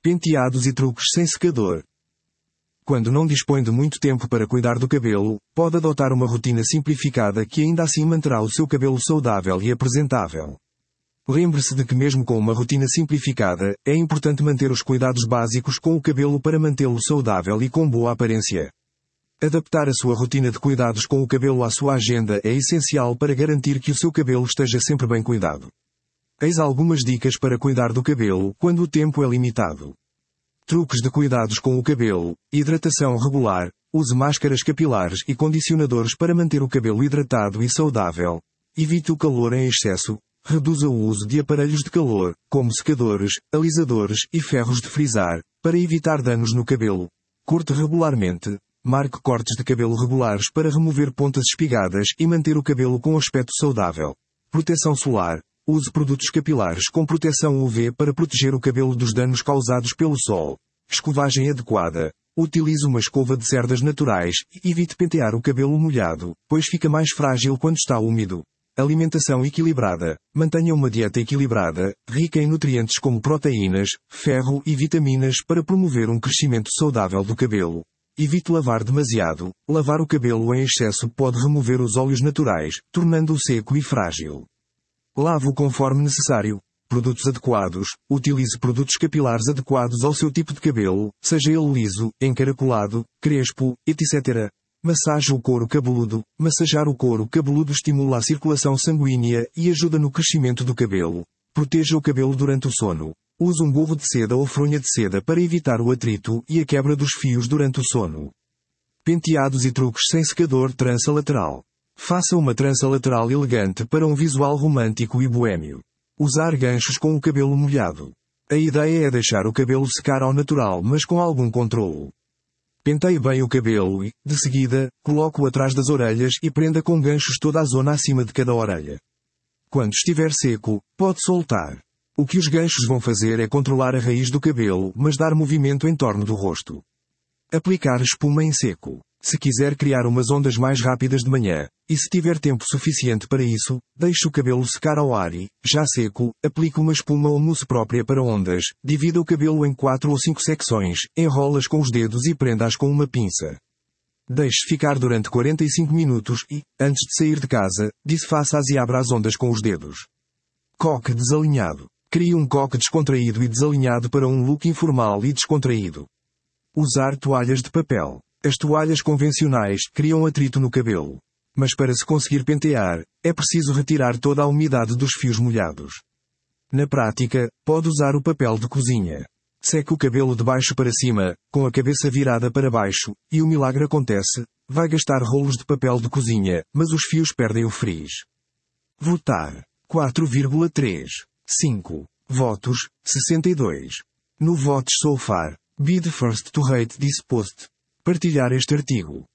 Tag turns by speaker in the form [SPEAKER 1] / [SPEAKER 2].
[SPEAKER 1] Penteados e truques sem secador. Quando não dispõe de muito tempo para cuidar do cabelo, pode adotar uma rotina simplificada que ainda assim manterá o seu cabelo saudável e apresentável. Lembre-se de que mesmo com uma rotina simplificada, é importante manter os cuidados básicos com o cabelo para mantê-lo saudável e com boa aparência. Adaptar a sua rotina de cuidados com o cabelo à sua agenda é essencial para garantir que o seu cabelo esteja sempre bem cuidado. Eis algumas dicas para cuidar do cabelo quando o tempo é limitado. Truques de cuidados com o cabelo: hidratação regular. Use máscaras capilares e condicionadores para manter o cabelo hidratado e saudável. Evite o calor em excesso. Reduza o uso de aparelhos de calor, como secadores, alisadores e ferros de frisar, para evitar danos no cabelo. Corte regularmente. Marque cortes de cabelo regulares para remover pontas espigadas e manter o cabelo com aspecto saudável. Proteção solar. Use produtos capilares com proteção UV para proteger o cabelo dos danos causados pelo sol. Escovagem adequada. Utilize uma escova de cerdas naturais e evite pentear o cabelo molhado, pois fica mais frágil quando está úmido. Alimentação equilibrada. Mantenha uma dieta equilibrada, rica em nutrientes como proteínas, ferro e vitaminas para promover um crescimento saudável do cabelo. Evite lavar demasiado. Lavar o cabelo em excesso pode remover os óleos naturais, tornando-o seco e frágil. Lave-o conforme necessário. Produtos adequados. Utilize produtos capilares adequados ao seu tipo de cabelo, seja ele liso, encaracolado, crespo, etc. Massaje o couro cabeludo. Massajar o couro cabeludo estimula a circulação sanguínea e ajuda no crescimento do cabelo. Proteja o cabelo durante o sono. Use um gorro de seda ou fronha de seda para evitar o atrito e a quebra dos fios durante o sono. Penteados e truques sem secador. Trança lateral. Faça uma trança lateral elegante para um visual romântico e boêmio. Usar ganchos com o cabelo molhado. A ideia é deixar o cabelo secar ao natural, mas com algum controlo. Penteie bem o cabelo e, de seguida, coloque-o atrás das orelhas e prenda com ganchos toda a zona acima de cada orelha. Quando estiver seco, pode soltar. O que os ganchos vão fazer é controlar a raiz do cabelo, mas dar movimento em torno do rosto. Aplicar espuma em seco. Se quiser criar umas ondas mais rápidas de manhã, e se tiver tempo suficiente para isso, deixe o cabelo secar ao ar e, já seco, aplique uma espuma ou mousse própria para ondas, divida o cabelo em 4 ou 5 secções, enrola-as com os dedos e prenda-as com uma pinça. Deixe ficar durante 45 minutos e, antes de sair de casa, desfaça-as e abra as ondas com os dedos. Coque desalinhado. Crie um coque descontraído e desalinhado para um look informal e descontraído. Usar toalhas de papel. As toalhas convencionais criam atrito no cabelo. Mas para se conseguir pentear, é preciso retirar toda a umidade dos fios molhados. Na prática, pode usar o papel de cozinha. Seque o cabelo de baixo para cima, com a cabeça virada para baixo, e o milagre acontece. Vai gastar rolos de papel de cozinha, mas os fios perdem o frizz. Votar. 4,3. 5. Votos. 62. No Votes So Far. Be the first to rate this post. Partilhar este artigo.